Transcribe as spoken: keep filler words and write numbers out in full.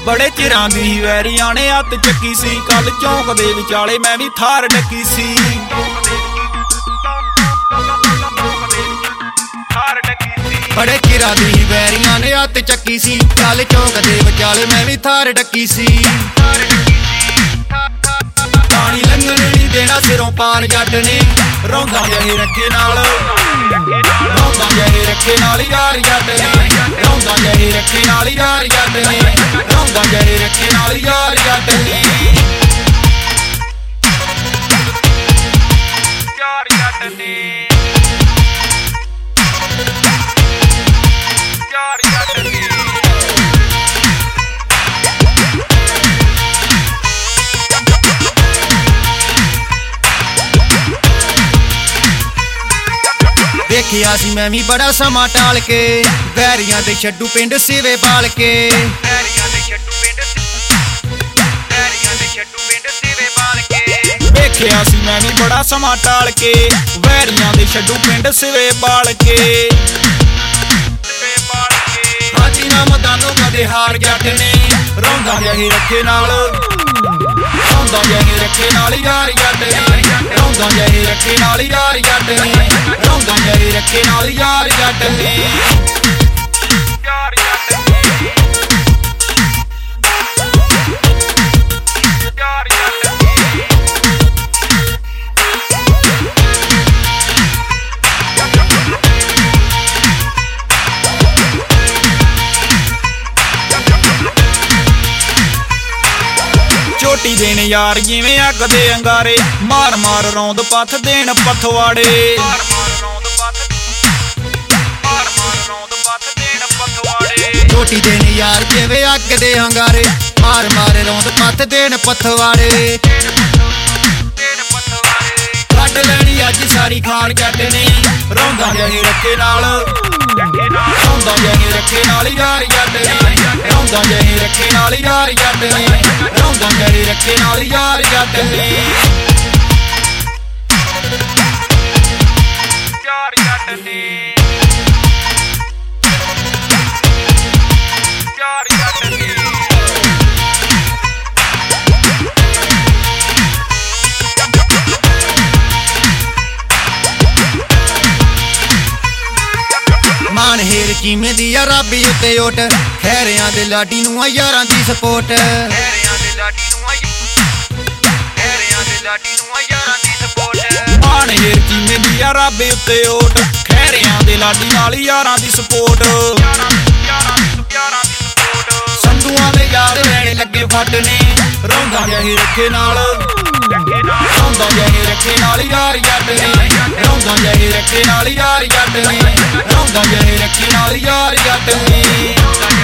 बड़े चिरां दी वैरियां ने हत्थ चक्की सी कल चौंक दे विचाले मैं भी थार डकी सी बड़े चिरां दी वैरियां ने हत्थ चक्की सी कल चौंक दे विचाले मैं भी थार डकी सी पानी लंघण नहीं देना सिरों पार जट ने रौंदा जहे रखे नाल रौंदा जहे रखे नाल यार जट ने रौंदा जहे रखे नाल यार जट ने रौंदा जहे रखे नाल यार जट ने यार जट ने यार जट ने देखिया सी मैं भी बड़ा समा टाल के वैरियां दे छड्डू पिंड सिवे बाल के वैरियां दे छड्डू पिंड वैरियां दे छड्डू पिंड सिवे बाल के देखिया सी मैं भी बड़ा समा टाल के वैरियां दे छड्डू पिंड सिवे बाल के सिवे बाल के हाजी ना मदानो कदे हार जट ने रौंदा जहे रखे नाल रौंदा जहे रखे नाल यार जट ने रौंदा जहे रखे नाल यार जट ने रौंदा जहे रखे नाल यार जट ने यार जट ने यार जट ने चोटी देन यार जिवें अग दे अंगारे मार मार रौंद पथ देन पथवाड़े मार मार रौंद पथ मार मार रौंद पथ देन पथवाड़े चोटी देन यार जिवें अग दे अंगारे मार मार रौंद पथ देन पथवाड़े देन पथवाड़े कट लैनी अज सारी खार जट ने रौंदा जहे रखे नाल रौंदा जहे रखे नाल यार जट ने रौंदा जहे रखे नाल यार जट ने रौंदा जहे रखे नाल यार जट ने यार जट ने यार जट ने मान हेर किवें दी आ रब्बी उत्ते ओट खैरियां दे लाडी नूं आ यारां दी सपोर्ट खैरियां दे लाडी नूं आ खैरियां दे लाडी नूं आ यारां दी सपोर्ट मान हेर किवें दी आ रब्बी उत्ते ओट खैरियां दे लाडी नाल यारां दी सपोर्ट यारां यारां यारां दी सपोर्ट संधूआं दे यार रहणे लगे फट ने रौंदा जहे रखे नाल रौंदा जहे रखे नाल यार जट ने रौंदा जहे रखे नाल यार जट ने रौंदा जहे रखे नाल यार जट ने।